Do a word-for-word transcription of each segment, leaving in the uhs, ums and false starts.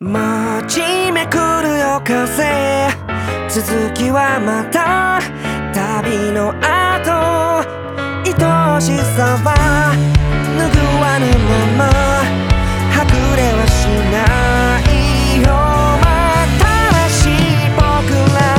街めくるよ風、続きはまた旅の後、愛しさは拭わぬまま隠れはしないよ。新しい僕ら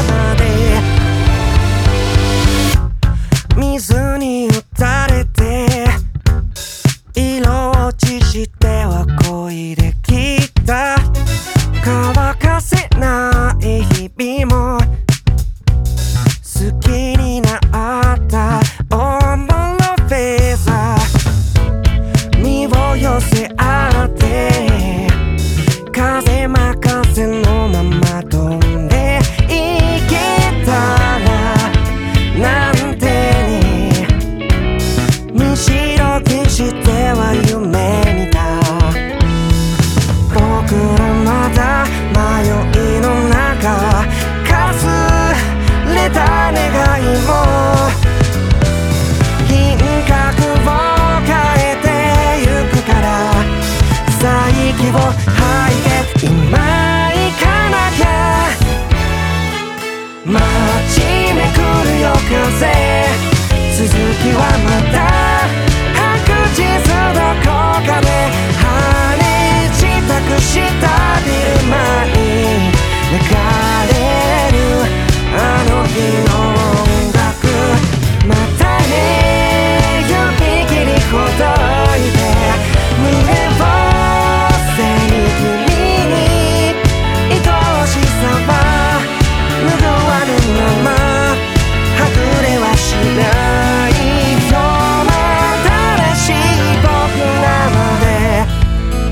まで水に打たれて色落ちしては恋できた。乾かせない日々も好きになったオンのフェーザー、身を寄せ合って風任せのまま飛んでいけたらなんてね、身白きしては夢見た。僕らまだ迷いの中、かすれた願いも品格を変えてゆくから、息を吐いて今行かなきゃ。街めくるよ風、続きはまた白日どこかで羽支度したビル前に流れるあの日の音楽、またね指切りほどいて胸を背に君に愛しさは拭わぬままはぐれはしないよ。新しい僕らまで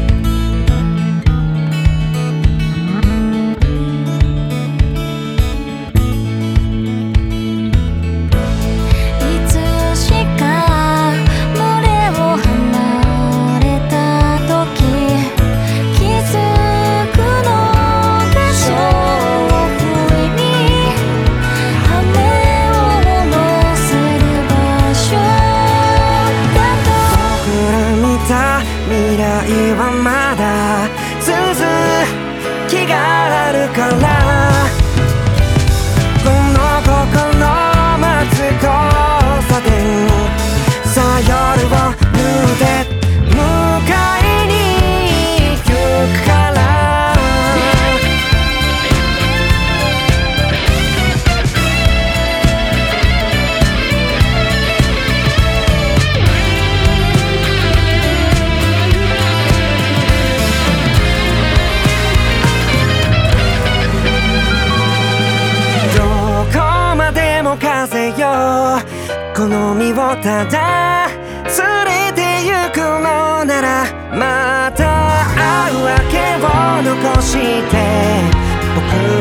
未来はまだ続きがあるから、この心待つ交差点、さあ夜を縫って迎えに行くから。風よ、この身をただ連れて行くのなら、また会うわけを残して僕